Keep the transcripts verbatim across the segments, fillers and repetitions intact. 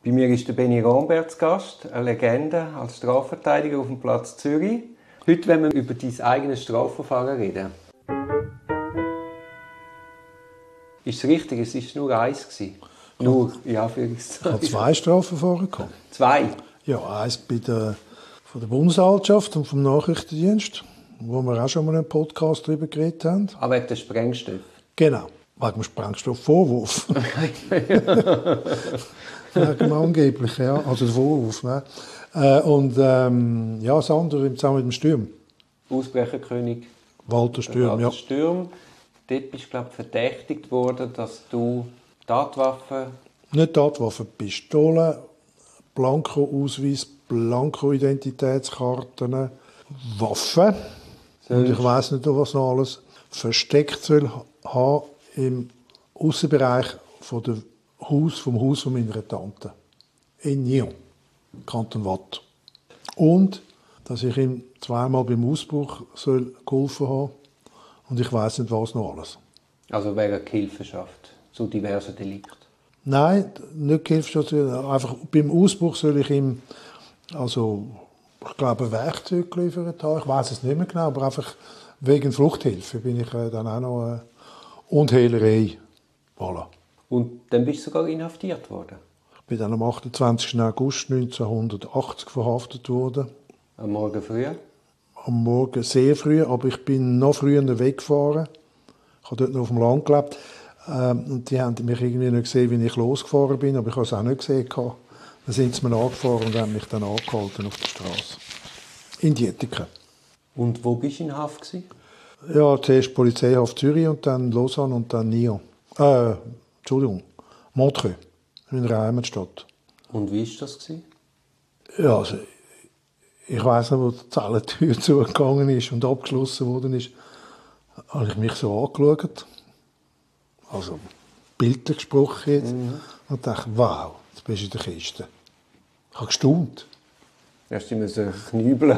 Bei mir ist der Benny Romberg zu Gast, eine Legende als Strafverteidiger auf dem Platz Zürich. Heute wollen wir über dein eigenes Strafverfahren reden. Ist es richtig? Es war nur eins. Nur, ja, für Ich habe zwei Strafverfahren gehabt. Zwei? Ja, eins bei der, von der Bundesanwaltschaft und vom Nachrichtendienst, wo wir auch schon mal einen Podcast darüber geredet haben. Aber wegen der Sprengstoff? Genau, wegen dem Sprengstoffvorwurf. Wegen dem angeblich, ja, also der Vorwurf. Ne? Äh, und ähm, ja, das andere zusammen mit dem Sturm. Ausbrecherkönig Walter Sturm, Walter ja. Sturm. Dort bist du, glaube ich, verdächtigt worden, dass du Tatwaffen... Nicht Tatwaffen, Pistolen, Blanko-Ausweis, Blanko-Identitätskarten, Waffen. Und ich weiss nicht, was noch alles versteckt soll haben im Aussenbereich von der Haus, vom Haus von meiner Tante. In Nyon, Kanton Waadt. Und, dass ich ihm zweimal beim Ausbruch soll geholfen habe. Und ich weiss nicht, was noch alles. Also wegen Gehilfenschaft zu diversen Delikten? Nein, nicht Gehilfenschaft. Einfach beim Ausbruch soll ich ihm, also, ich glaube, ein Werkzeug geliefert haben. Ich weiss es nicht mehr genau, aber einfach wegen Fluchthilfe bin ich äh, dann auch noch... Äh, und Hehlerei. Voilà. Und dann bist du sogar inhaftiert worden? Ich bin dann am achtundzwanzigsten August neunzehnhundertachtzig verhaftet worden. Am Morgen früh? Am Morgen sehr früh, aber ich bin noch früher weggefahren. Ich habe dort noch auf dem Land gelebt. Ähm, und die haben mich irgendwie nicht gesehen, wie ich losgefahren bin, aber ich habe es auch nicht gesehen. Dann sind sie mir angefahren und haben mich dann angehalten auf der Straße. In Dietiken. Und wo bist du in Haft gewesen? Ja, zuerst Polizeihaft Zürich und dann Lausanne und dann Nyon. Äh, Entschuldigung, Montreux, in meiner Heimatstadt. Und wie war das gewesen? Ja, also, ich weiss nicht, wo die Zellentür zugegangen ist und abgeschlossen worden ist, habe ich mich so angeschaut. Also, bildlich gesprochen jetzt. Mhm. Und dachte, wow, jetzt bist du in der Kiste. Ich habe gestaunt. Hast du müssen knübeln?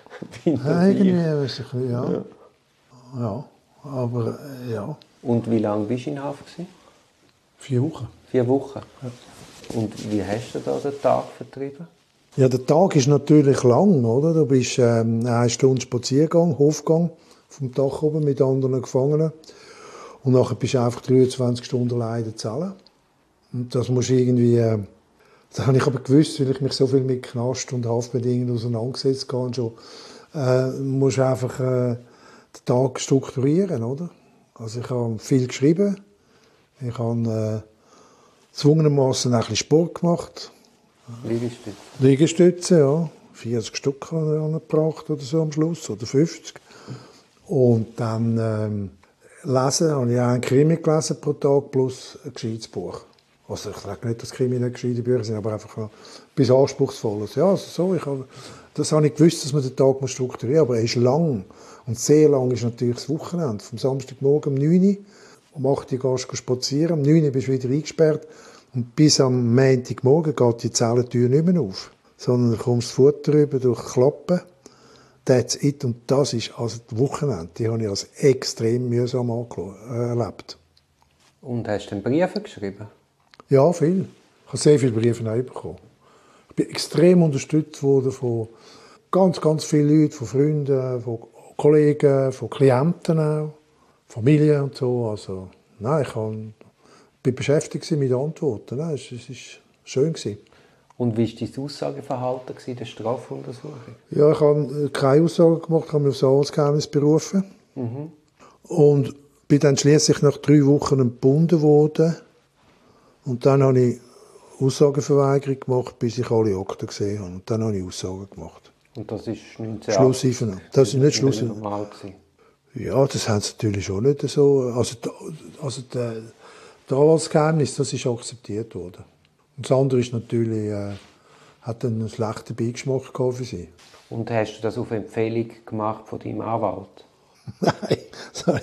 Ja, irgendwie, weiss ich, ja. ja. Ja, aber äh, ja. Und wie lange bist du in Haft gewesen? Vier Wochen. Vier Wochen? Ja. Und wie hast du da den Tag vertrieben? Ja, der Tag ist natürlich lang, oder? Du bist ähm, eine Stunde Spaziergang, Hofgang vom Dach oben mit anderen Gefangenen. Und nachher bist du einfach dreiundzwanzig Stunden allein in der Zelle. Und das musst du irgendwie... Äh, das habe ich aber gewusst, weil ich mich so viel mit Knast und Haftbedingungen auseinandergesetzt habe. Schon, äh, musst du einfach äh, den Tag strukturieren, oder? Also ich habe viel geschrieben. Ich habe äh, gezwungenermassen ein bisschen Sport gemacht. Liegestütze? Liegestütze, ja. vierzig Stück angebracht oder so am Schluss, oder fünfzig. Und dann ähm, lesen, habe ich auch einen Krimi gelesen pro Tag plus ein gescheites Buch. Also ich sage nicht, dass Krimi nicht gescheite Bücher sind, aber einfach noch etwas Anspruchsvolles. Ja, also so, ich habe, das habe ich gewusst, dass man den Tag strukturieren muss, aber er ist lang. Und sehr lang ist natürlich das Wochenende. Vom Samstagmorgen um neun Uhr, um acht Uhr gehst du spazieren, um neun Uhr bist du wieder eingesperrt. Und bis am Montagmorgen geht die Zellentür nicht mehr auf. Sondern du kommst Futter rüber durch Klappen. That's it. Und das ist also das Wochenende. Die habe ich als extrem mühsam erlebt. Und hast du dann Briefe geschrieben? Ja, viel. Ich habe sehr viele Briefe bekommen. Ich bin extrem unterstützt worden von ganz, ganz vielen Leuten, von Freunden, von Kollegen, von Klienten auch, Familie und so. Also, nein, ich war beschäftigt mit Antworten. Nein, es war schön. Und wie war dein Aussageverhalten in der Strafuntersuchung? Ja, ich habe keine Aussage gemacht, ich habe mich auf das Arbeitsgeheimnis berufen. Mhm. Und bin dann schliesslich nach drei Wochen entbunden worden. Und dann habe ich Aussageverweigerung gemacht, bis ich alle Akten gesehen habe. Und dann habe ich Aussagen gemacht. Und das ist neunzehnhundertachtzig? Schlusseifen. Das ist nicht Schlusseifen. Normal. Ja, das haben sie natürlich schon nicht so. Also, also der, der Anwaltsgeheimnis, das ist akzeptiert worden. Und das andere ist natürlich, äh, hat einen schlechten Beigeschmack für sie. Und hast du das auf Empfehlung gemacht von deinem Anwalt? Nein, sorry.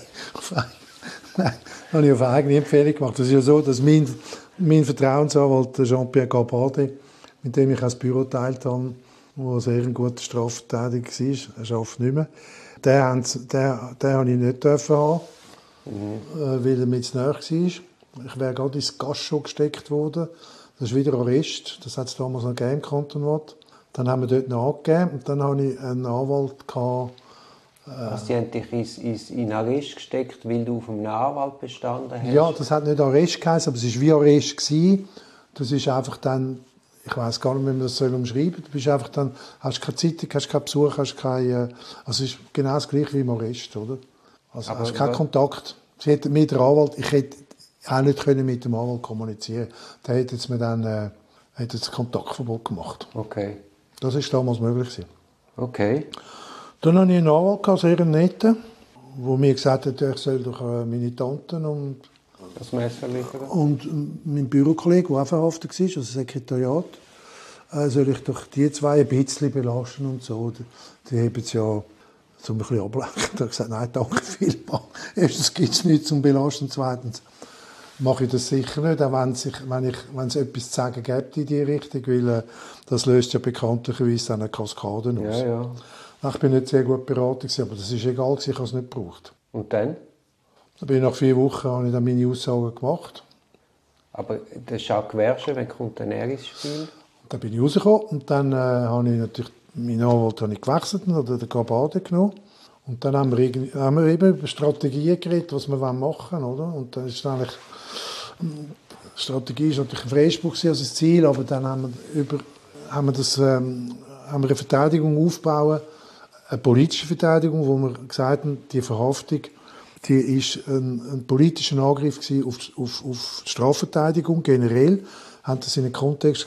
Nein, das habe ich auf eigene Empfehlung gemacht. Das ist ja so, dass mein, mein Vertrauensanwalt Jean-Pierre Gabade, mit dem ich auch das Büro geteilt habe, der sehr ein guter Strafverteidiger war, er arbeitet nicht mehr, den, den, den habe ich nicht dürfen haben, mhm. weil er mit zu nahe war. Ich wäre gerade ins Gascho gesteckt worden. Das ist wieder Arrest. Das hat es damals noch gegeben im Kanton Waadt. Dann haben wir dort nachgegeben und dann hatte ich einen Anwalt. Gehabt, also, Sie haben dich ins, ins, in Arrest gesteckt, weil du auf einem Anwalt bestanden hast? Ja, das hat nicht Arrest geheißen, aber es war wie Arrest gewesen. Das ist einfach dann, ich weiß gar nicht, wie man das umschreiben soll. Du bist einfach dann, hast keine Zeitung, hast keinen Besuch, hast keine, also es ist genau das Gleiche wie im Arrest, oder? Also aber hast keinen Kontakt. Sie hätte mit dem Anwalt, ich hätte auch nicht können mit dem Anwalt kommunizieren. Da hätte es mir dann äh, hätte es Kontaktverbot gemacht. Okay. Das war damals möglich gewesen. Okay. Dann hatte ich einen Anwalt, sehr netten, der mir gesagt hat, ich soll doch meine Tanten und das Messer liefern. Und mein Bürokollege, der auch verhaftet war, also Sekretariat, äh, soll ich doch die zwei ein bisschen belasten und so. Die, die haben es ja so ein bisschen ablenken. Da habe ich gesagt, nein, danke vielmals. Erstens gibt es nichts zum Belasten, zweitens mache ich das sicher nicht, auch wenn, sich, wenn, ich, wenn es etwas zu sagen gibt in diese Richtung, weil äh, das löst ja bekanntlicherweise dann eine Kaskade aus. Ja, ja. Ich bin nicht sehr gut beraten, aber das ist egal, ich habe es nicht gebraucht. Und dann? Dann bin ich nach vier Wochen habe ich dann meine Aussagen gemacht. Aber das ist auch Gewerkschaft, wenn kommt dann er ins Spiel? Dann bin ich rausgekommen und dann äh, habe ich natürlich meinen Anwalt habe ich gewechselt oder den Gabade genommen. Und dann haben wir, haben wir eben über Strategien geredet, was wir machen wollen, oder? Und dann ist eigentlich, die Strategie ist natürlich ein Freispruch als das Ziel, aber dann haben wir, über, haben wir, das, ähm, haben wir eine Verteidigung aufgebaut, eine politische Verteidigung, wo wir gesagt haben, die Verhaftung, die ist ein, ein politischer Angriff auf, auf, auf die Strafverteidigung generell, haben das in einen Kontext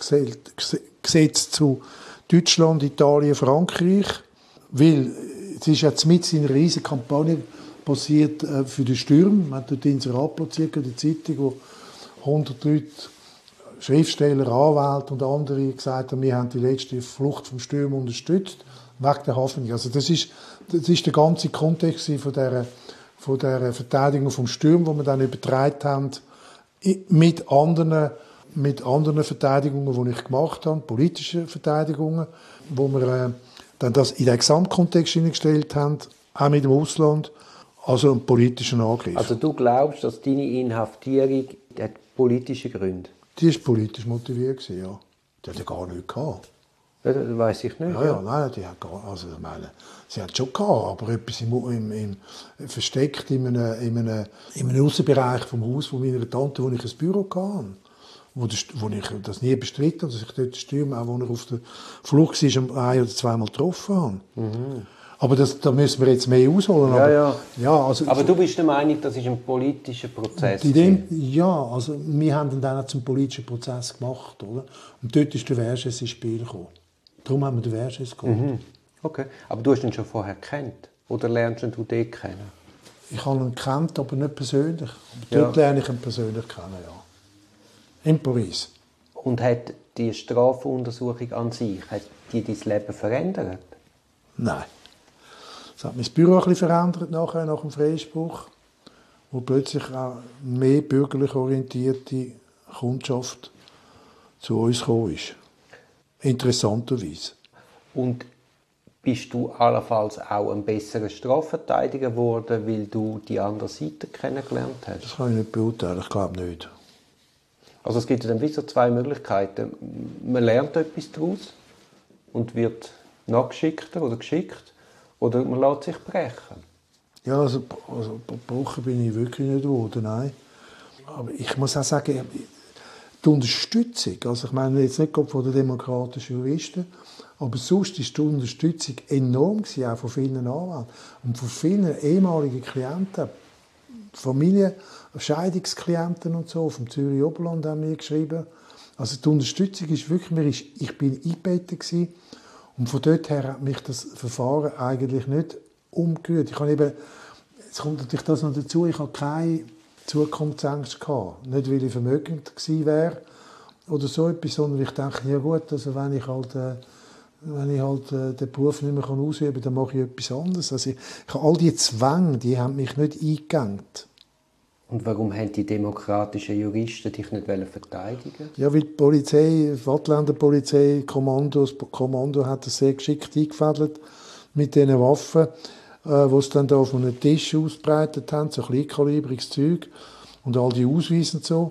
gesetzt zu Deutschland, Italien, Frankreich, weil es ist jetzt mit in einer riesigen Kampagne passiert äh, für die Stürme. Man hat dort Inserat platziert, die Zeitung, wo hundert Leute, Schriftsteller, Anwälte und andere gesagt haben, wir haben die letzte Flucht vom Sturm unterstützt, wegen der Haftung. Also das ist, das ist der ganze Kontext von dieser, von dieser Verteidigung vom Sturm, die wir dann übertragen haben, mit anderen, mit anderen Verteidigungen, die ich gemacht habe, politische Verteidigungen, wo wir äh, dann das in den Gesamtkontext hineingestellt haben, auch mit dem Ausland, also einen politischen Angriff. Also du glaubst, dass deine Inhaftierung hat politische Gründe? Die war politisch motiviert, ja. Die hat ja gar nichts gehabt. Ja, das weiss ich nicht. Ja, ja, nein, die hat gar, also ich meine, sie hat schon gehabt, aber etwas im, im, im, versteckt in einem, in einem, in einem Aussenbereich vom Haus von meiner Tante, wo ich ein Büro hatte. Wo, das, wo ich das nie bestritten habe, dass ich dort Stürm, auch als er auf der Flucht war, ein- oder zweimal getroffen habe. Mhm. Aber das, da müssen wir jetzt mehr ausholen. Ja, aber, ja. Ja, also, aber du bist der Meinung, das ist ein politischer Prozess? Dem, ja, also wir haben ihn dann auch zum politischen Prozess gemacht. Oder? Und dort ist der Vergès ins Spiel gekommen. Darum haben wir den Vergès geholt. Mhm. Okay. Aber du hast ihn schon vorher gekannt? Oder lernst du ihn dort kennen? Ich habe ihn gekannt, aber nicht persönlich. Aber dort ja. lerne ich ihn persönlich kennen, ja. In Paris. Und hat die Strafuntersuchung an sich, hat die dein Leben verändert? Nein. Es hat mein Büro ein bisschen verändert nachher, nach dem Freispruch, wo plötzlich auch mehr bürgerlich orientierte Kundschaft zu uns gekommen ist. Interessanterweise. Und bist du allenfalls auch ein besserer Strafverteidiger geworden, weil du die andere Seite kennengelernt hast? Das kann ich nicht beurteilen, ich glaube nicht. Also es gibt dann wie so zwei Möglichkeiten. Man lernt etwas daraus und wird nachgeschickter oder geschickt, oder man lässt sich brechen. Ja, also, also gebrochen bin ich wirklich nicht geworden, nein. Aber ich muss auch sagen, die Unterstützung, also ich meine jetzt nicht von den demokratischen Juristen, aber sonst war die Unterstützung enorm gewesen, auch von vielen Anwälten und von vielen ehemaligen Klienten, Familien, Scheidungsklienten und so, vom Zürich Oberland haben wir geschrieben. Also die Unterstützung ist wirklich, mir ist, ich bin eingebettet gewesen, und von dort her hat mich das Verfahren eigentlich nicht umgerührt. Ich habe eben, jetzt kommt natürlich das noch dazu, ich habe keine Zukunftsängste gehabt. Nicht, weil ich vermögend gewesen wäre oder so etwas, sondern ich denke, ja gut, also wenn ich halt, äh, wenn ich halt äh, den Beruf nicht mehr ausüben kann, dann mache ich etwas anderes. Also ich, ich habe all diese Zwänge, die haben mich nicht eingegangen. Und warum haben die demokratischen Juristen dich nicht verteidigen? Ja, weil die Polizei, die Waadtländer Polizei, Kommando, das Kommando hat das sehr geschickt eingefädelt mit diesen Waffen, äh, die sie dann da auf einem Tisch ausgebreitet haben, so kleinkalibriges Zeug und all die Ausweise und so.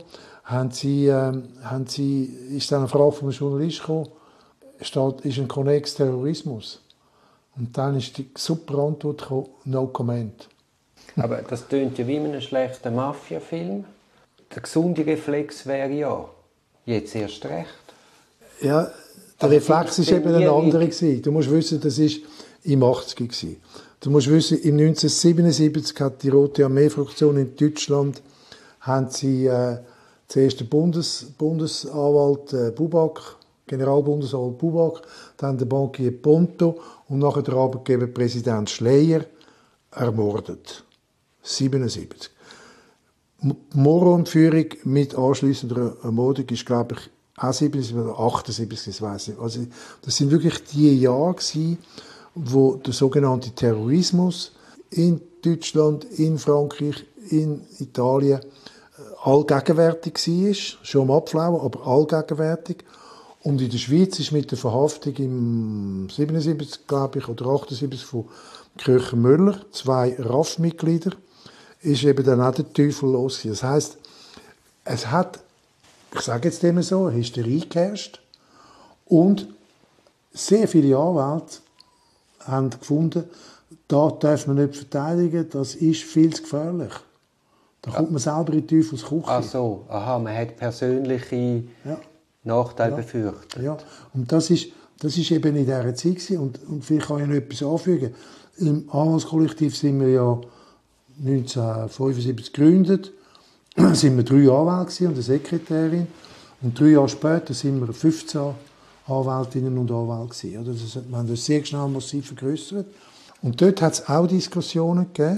haben sie, ähm, haben sie, ist dann eine Frage von einem Journalist gekommen, steht, ist ein Konnex Terrorismus? Und dann ist die super Antwort gekommen, no comment. Aber das tönt ja wie in einem schlechten Mafia-Film. Der gesunde Reflex wäre ja, jetzt erst recht. Ja, der Also Reflex war eben ein anderer. Du musst wissen, das war im achtziger. Du musst wissen, im neunzehnhundertsiebenundsiebzig hat die Rote Armee-Fraktion in Deutschland haben sie, äh, zuerst den Bundes, Bundesanwalt äh, Buback, Generalbundesanwalt Buback, dann den Bankier Ponto und nachher der Arbeitgeber Präsident Schleyer ermordet. siebenundsiebzig. Die Moro-Entführung mit anschliessender Ermordung ist, glaube ich, auch siebenundsiebzig oder achtundsiebzig, ich weiss nicht. Also, das sind wirklich die Jahre gewesen, wo der sogenannte Terrorismus in Deutschland, in Frankreich, in Italien allgegenwärtig war. Schon am Abflauen, aber allgegenwärtig. Und in der Schweiz ist mit der Verhaftung im siebenundsiebzig, glaube ich, oder achtundsiebzig von Kircher Müller, zwei R A F-Mitglieder, ist eben dann auch der Teufel los. Das heisst, es hat, ich sage jetzt immer so, eine Hysterie geherrscht. Und sehr viele Anwälte haben gefunden, da darf man nicht verteidigen, das ist viel zu gefährlich. Da kommt man selber in die Teufelsküche. Ach so, aha, man hat persönliche ja. Nachteile ja. befürchtet. Ja, und das ist, das ist eben in dieser Zeit gewesen. Und, und vielleicht kann ich noch etwas anfügen. Im Anwaltskollektiv sind wir ja neunzehnhundertfünfundsiebzig gegründet. Da sind wir drei Anwälte und eine Sekretärin. Und drei Jahre später sind wir fünfzehn Anwältinnen und Anwälte gewesen. Das, wir haben das sehr schnell massiv vergrößert. Und dort hat es auch Diskussionen gegeben,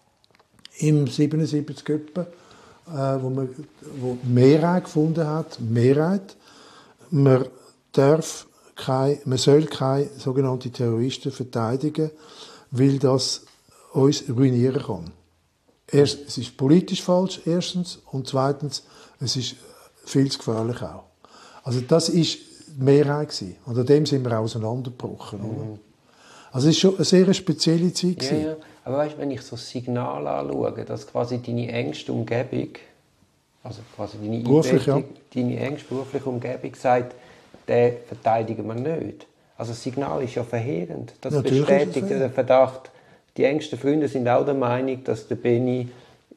im siebenundsiebzig etwa, äh, wo man wo die Mehrheit gefunden hat, Mehrheit, man darf kein, man soll keine sogenannten Terroristen verteidigen, weil das uns ruinieren kann. Erst, es ist politisch falsch, erstens, und zweitens, es ist viel zu gefährlich auch. Also das ist die Mehrheit gewesen. Und an dem sind wir auseinandergebrochen. Mhm. Also es war schon eine sehr spezielle Zeit. Ja, ja. Aber weißt, wenn ich so das Signal anschaue, dass quasi deine engste Umgebung, also quasi deine, beruflich, ja. deine engste berufliche Umgebung sagt, den verteidigen wir nicht. Also das Signal ist ja verheerend. Das Natürlich bestätigt den Verdacht. Die engsten Freunde sind auch der Meinung, dass der Benni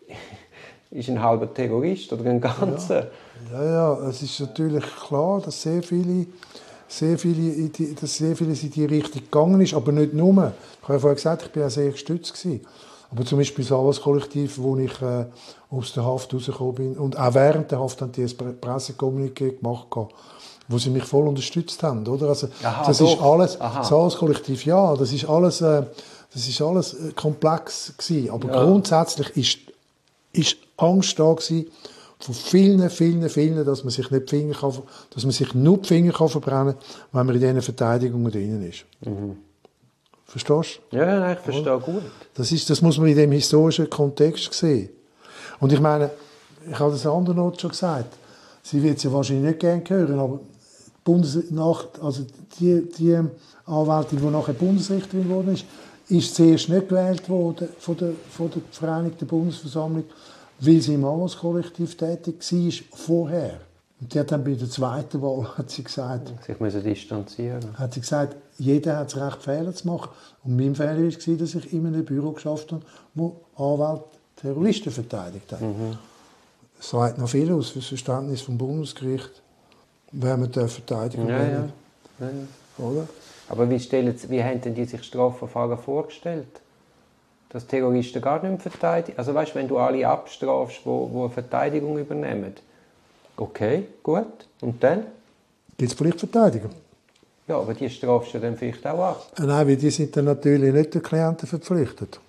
ist ein halber Terrorist oder ein ganzer. Ja, ja, ja, es ist natürlich klar, dass sehr viele, sehr viele, dass sehr vieles in die Richtung gegangen ist, aber nicht nur. Ich habe ja vorhin gesagt, ich war auch sehr gestützt gewesen. Aber zum Beispiel das Anwaltskollektiv, wo ich äh, aus der Haft rausgekommen bin, und auch während der Haft haben die ein Pressekommuniqué gemacht, wo sie mich voll unterstützt haben, oder? Also, Aha, das doch. ist alles, Aha. das Anwaltskollektiv, ja, das ist alles, äh, das ist alles äh, komplex gewesen. Aber ja. grundsätzlich ist, ist Angst da gewesen, von vielen, vielen, vielen, dass man sich nicht die Finger kann, dass man sich nur die Finger kann verbrennen kann, wenn man in diesen Verteidigungen drin ist. Mhm. Verstehst du? Ja, nein, ich verstehe ja. gut. Das, ist, das muss man in dem historischen Kontext sehen. Und ich meine, ich habe das an anderen Orten schon gesagt, sie wird es ja wahrscheinlich nicht gerne hören, aber die Bundesnacht, also die, die Anwältin, die nachher Bundesrichterin geworden ist, ist zuerst nicht gewählt worden von der, von der Vereinigten Bundesversammlung, weil sie im Anwaltskollektiv tätig war vorher. Und die hat dann bei der zweiten Wahl hat sie gesagt, sich müssen distanzieren. Hat sie gesagt, jeder hat das Recht, Fehler zu machen. Und mein Fehler war, dass ich in einem Büro geschafft habe, wo Anwälte Terroristen verteidigt haben. Mhm. Das sagt noch viel aus für das Verständnis vom Bundesgericht, wer man verteidigen ja, ja. ja. ja. Oder? Aber wie, stellen, wie haben denn die sich Strafverfahren vorgestellt? Dass Terroristen gar nicht mehr verteidigen? Also weißt, wenn du alle abstrafst, die eine Verteidigung übernehmen, okay, gut. Und dann? Gibt es vielleicht Verteidiger? Ja, aber die strafst du dann vielleicht auch ab. Nein, weil die sind dann natürlich nicht den Klienten verpflichtet.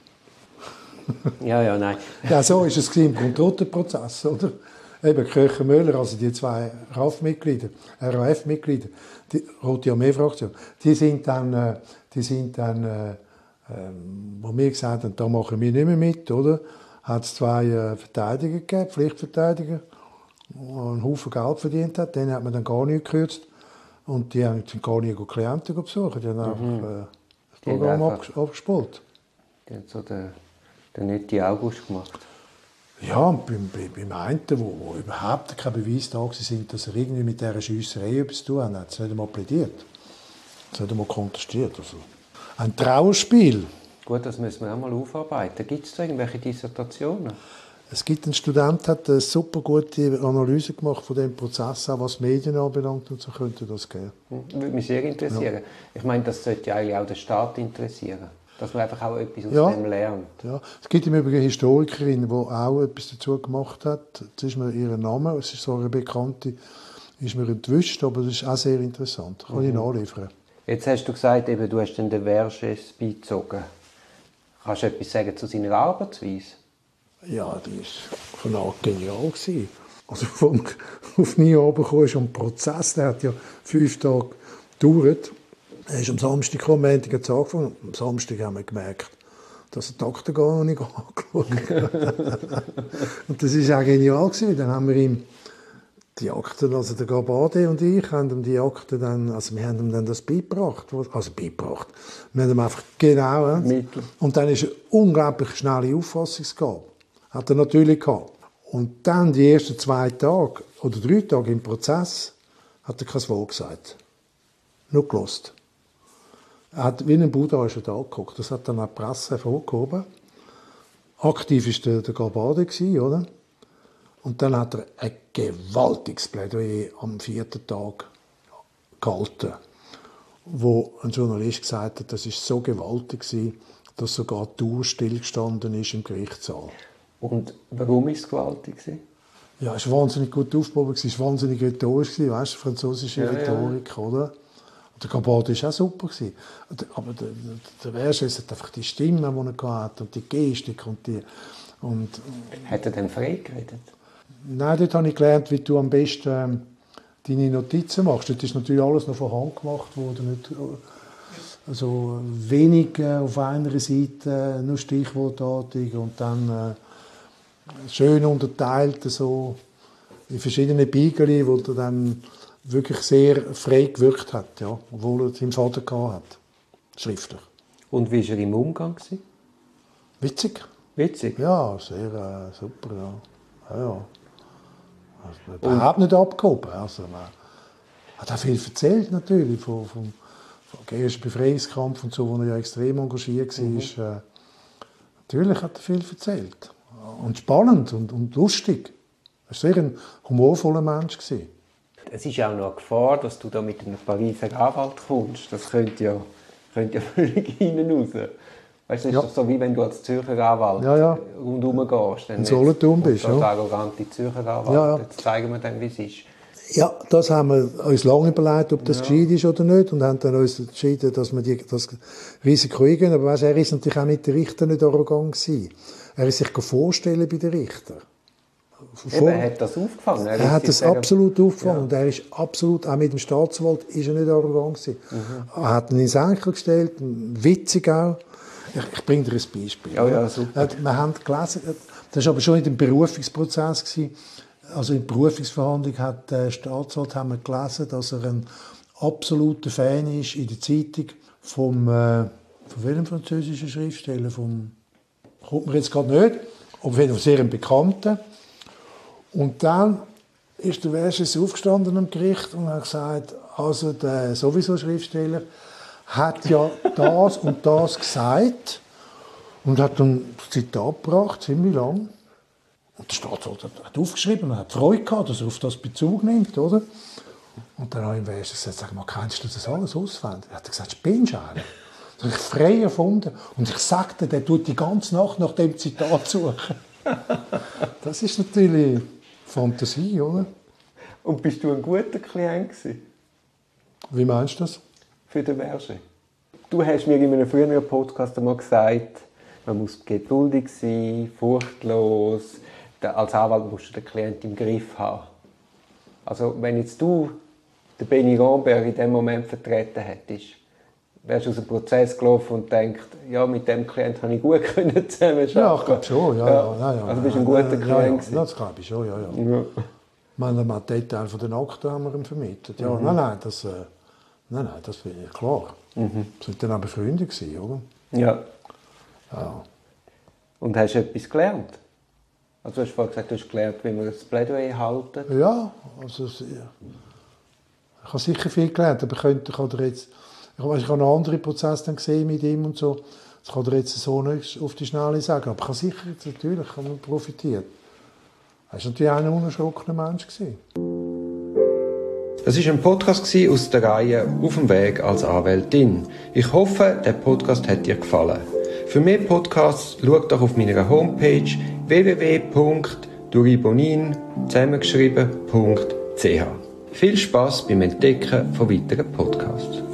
ja, ja, nein. Ja, so war es im Kontrollprozess, oder? Eben, Kircher Müller, also die zwei R A F-Mitglieder, R A F-Mitglieder, die Rote Armee-Fraktion, die sind dann, äh, die sind dann äh, ähm, wo wir gesagt haben, da machen wir nicht mehr mit, oder? Hat es zwei äh, Verteidiger gegeben, Pflichtverteidiger, die einen Haufen Geld verdient hat, denen hat man dann gar nicht gekürzt. Und die haben gar nicht Klienten besucht, die haben einfach äh, das Programm abgespult. Die haben so den, den netten August gemacht. Ja, und beim, beim, beim einen, wo, wo überhaupt kein Beweis da war, dass er irgendwie mit dieser Schiesserei etwas zu tun hat, hat es nicht einmal plädiert. Es nicht einmal kontestiert. Also. Ein Trauerspiel. Gut, das müssen wir auch mal aufarbeiten. Gibt es da irgendwelche Dissertationen? Es gibt einen Student, der hat eine super gute Analyse gemacht von dem Prozess, auch was Medien anbelangt, und so könnte das gehen. Würde mich sehr interessieren. Ja. Ich meine, das sollte ja eigentlich auch den Staat interessieren, dass man einfach auch etwas aus ja. dem lernt. Ja. Es gibt im Übrigen eine Historikerin, die auch etwas dazu gemacht hat. Jetzt ist mir ihr Name, es ist so eine Bekannte, ist mir entwischt, aber das ist auch sehr interessant. Kann mhm. ich nachliefern. Jetzt hast du gesagt, eben, du hast den Vergès beizogen. Kannst du etwas sagen zu seiner Arbeitsweise? Ja, die war von Anfang genial. Also vom, auf nie runtergekommen ist ein Prozess, der hat ja fünf Tage gedauert. Er ist am Samstag gekommen, am Montag hat es angefangen. Am Samstag haben wir gemerkt, dass er die Akte gar noch nicht angeschaut hat. Und das war auch genial. Dann haben wir ihm die Akten, also der Gabade und ich, haben ihm die Akten dann, also wir haben ihm dann das beigebracht. Also beigebracht. Wir haben ihm einfach genau. Mittel. Und dann ist eine unglaublich schnelle Auffassungsgabe. Hat er natürlich gehabt. Und dann die ersten zwei Tage oder drei Tage im Prozess hat er kein Wort gesagt. Nur gehört. Er hat wie ein Buddha ist er da angeguckt. Das hat dann auch die Presse hervorgehoben. Aktiv war der, der Gabade, oder? Und dann hat er ein gewaltiges Plädoyer am vierten Tag gehalten, wo ein Journalist gesagt hat, das war so gewaltig, dass sogar die Uhr stillgestanden ist im Gerichtssaal. Und warum war es gewaltig? Ja, es war wahnsinnig gut aufgebaut, es war wahnsinnig rhetorisch, weißt du, französische ja, Rhetorik, ja. Oder? Und der Gabade war auch super. Aber der, der, der Vergès hat einfach die Stimme, die er hatte, und die Gestik und die... Und, hat er denn frei geredet? Nein, dort habe ich gelernt, wie du am besten ähm, deine Notizen machst. Dort ist natürlich alles noch von Hand gemacht worden. Nicht, also wenig äh, auf einer Seite, nur stichwortartig und dann... Äh, schön unterteilt, so in verschiedene Beigeli, wo er dann wirklich sehr frei gewirkt hat, ja, obwohl er seinen Vater gehabt hat, schriftlich. Und wie war er im Umgang? Witzig. Witzig? Ja, sehr äh, super, ja. ja, ja. Also, überhaupt nicht abgehoben. Also, man hat auch viel erzählt, natürlich, vom, vom, vom ersten Befreiungskampf und so, wo er ja extrem engagiert war. Mhm. Äh, natürlich hat er viel erzählt. Und spannend und, und lustig. Er war sehr ein humorvoller Mensch. Es ist auch noch eine Gefahr, dass du da mit einem Pariser Anwalt kommst. Das könnte ja, könnte ja völlig hinten raus. Weißt du, es ist ja. doch so, wie wenn du als Zürcher Anwalt ja, ja. rundherum gehst. In Solothurn bist. Ja. arrogante Zürcher Anwalt. Ja, ja. Jetzt zeigen wir dann, wie es ist. Ja, das haben wir uns lange überlegt, ob das ja. gescheit ist oder nicht. Und haben dann uns entschieden, dass wir die, das Risiko eingehen. Aber weißt, er ist natürlich auch mit den Richtern nicht arrogant gewesen. Er ist sich vorstellen bei den Richtern. Eben, er hat das aufgefangen. Er, er hat das sagen, absolut aufgefangen. Ja. Und er ist absolut, auch mit dem Staatsanwalt, ist er nicht arrogant gewesen. Mhm. Er hat ihn ins Enkel gestellt, witzig auch. Ich, ich bringe dir ein Beispiel. Ja, ja, super. Wir haben gelesen, das war aber schon in dem Berufungsprozess gewesen. Also in der Berufungsverhandlung hat der Staatsanwalt haben wir gelesen, dass er ein absoluter Fan ist in der Zeitung vom, äh, von welchem französischen Schriftsteller, vom kommt mir jetzt gerade nicht, aber auf jeden Fall sehr ein Bekannter. Und dann ist der Vergès aufgestanden am Gericht und hat gesagt, also der sowieso Schriftsteller hat ja das und das gesagt und hat dann das Zitat gebracht, ziemlich lang. Und der Staatsanwalt hat aufgeschrieben und hat Freude gehabt, dass er auf das Bezug nimmt, oder? Und dann habe ich ihm gesagt, sag mal, kennst du das alles auswendig? Er hat gesagt, spinnst du eigentlich? Das habe ich frei erfunden. Und ich sagte, der tut die ganze Nacht nach dem Zitat suchen. Das ist natürlich Fantasie, oder? Und bist du ein guter Klient gewesen? Wie meinst du das? Für den Vergès. Du hast mir in einem früheren Podcast einmal gesagt, man muss geduldig sein, furchtlos. Als Anwalt musst du den Klienten im Griff haben. Also wenn jetzt du den Benny Rambert in dem Moment vertreten hättest, wärst du aus dem Prozess gelaufen und denkst, ja, mit dem Klienten habe ich gut zusammenarbeiten. Ja, ich glaube schon. Ja, ja. Ja, ja, also bist du ein guter Klient. Ja, ja, ja, das glaube ich schon, ja, ja. ja. Meine, man Detail von den Akten haben wir ihm vermittelt. Ja, mhm. Nein, nein, das, äh, nein, nein, das bin ich klar. Mhm. Das waren dann aber Freunde gewesen, oder? Ja. Ja. Und hast du etwas gelernt? Also du hast vorhin gesagt, du hast gelernt, wie man das Plädoyer halten. Ja, also ich habe sicher viel gelernt, aber ich könnte, kann dir jetzt, ich habe noch einen anderen Prozess dann gesehen mit ihm und so, das kann dir jetzt so nicht auf die Schnelle sagen, aber ich habe sicher, jetzt, natürlich, kann man profitiert. Er war natürlich auch ein unerschrockener Mensch. Das war ein Podcast aus der Reihe «Auf dem Weg als Anwältin». Ich hoffe, der Podcast hat dir gefallen. Für mehr Podcasts schau doch auf meiner Homepage w w w punkt duribonin zusammengeschrieben punkt c h. Viel Spass beim Entdecken von weiteren Podcasts.